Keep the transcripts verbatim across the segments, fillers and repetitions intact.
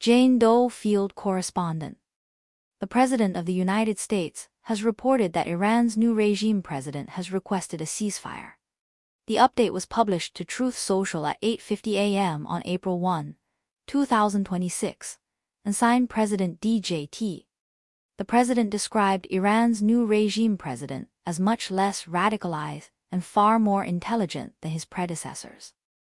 Jane Doe Field Correspondent. The President of the United States has reported that Iran's new regime president has requested a ceasefire. The update was published to Truth Social at eight fifty a m on April first, two thousand twenty-six, and signed President D J T. The president described Iran's new regime president as much less radicalized and far more intelligent than his predecessors.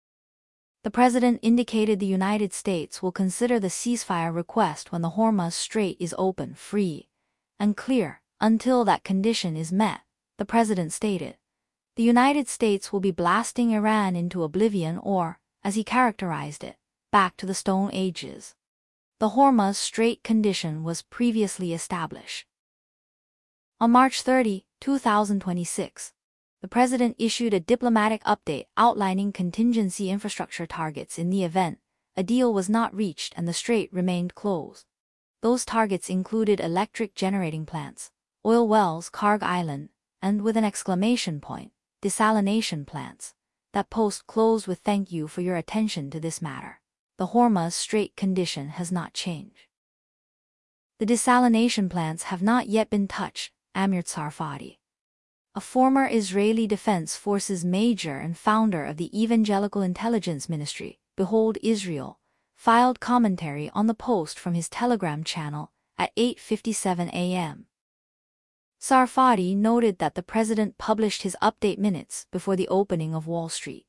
The president indicated the United States will consider the ceasefire request when the Hormuz Strait is open, free, and clear. Until that condition is met, the president stated, the United States will be blasting Iran into oblivion or, as he characterized it, back to the Stone Ages. The Hormuz Strait condition was previously established. On March thirtieth, two thousand twenty-six, the president issued a diplomatic update outlining contingency infrastructure targets in the event a deal was not reached and the strait remained closed. Those targets included electric generating plants, oil wells, Karg Island, and with an exclamation point, desalination plants. That post closed with "Thank you for your attention to this matter. The Hormuz Strait condition has not changed." The desalination plants have not yet been touched, Amir Tsarfati, a former Israeli Defense Forces major and founder of the Evangelical Intelligence Ministry, Behold Israel, filed commentary on the post from his Telegram channel at eight fifty-seven a m Tsarfati noted that the president published his update minutes before the opening of Wall Street.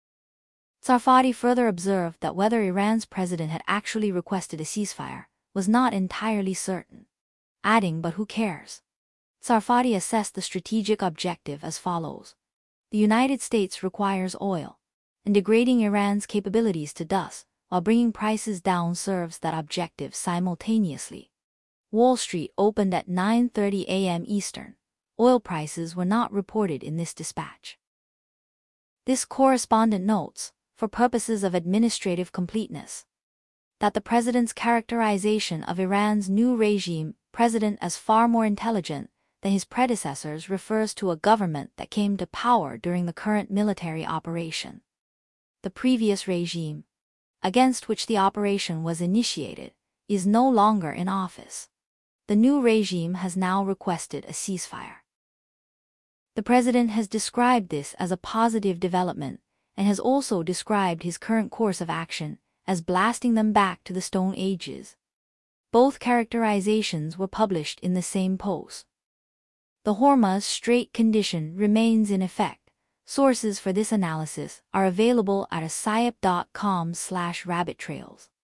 Tsarfati further observed that whether Iran's president had actually requested a ceasefire was not entirely certain, adding, "But who cares?" Tsarfati assessed the strategic objective as follows. The United States requires oil, and degrading Iran's capabilities to dust while bringing prices down serves that objective simultaneously. Wall Street opened at nine thirty a m Eastern. Oil prices were not reported in this dispatch. This correspondent notes, for purposes of administrative completeness, that the president's characterization of Iran's new regime president as far more intelligent than his predecessors refers to a government that came to power during the current military operation. The previous regime, against which the operation was initiated, is no longer in office. The new regime has now requested a ceasefire. The president has described this as a positive development and has also described his current course of action as blasting them back to the Stone Ages. Both characterizations were published in the same post. The Hormuz Strait condition remains in effect. Sources for this analysis are available at asayap dot com slash rabbit trails.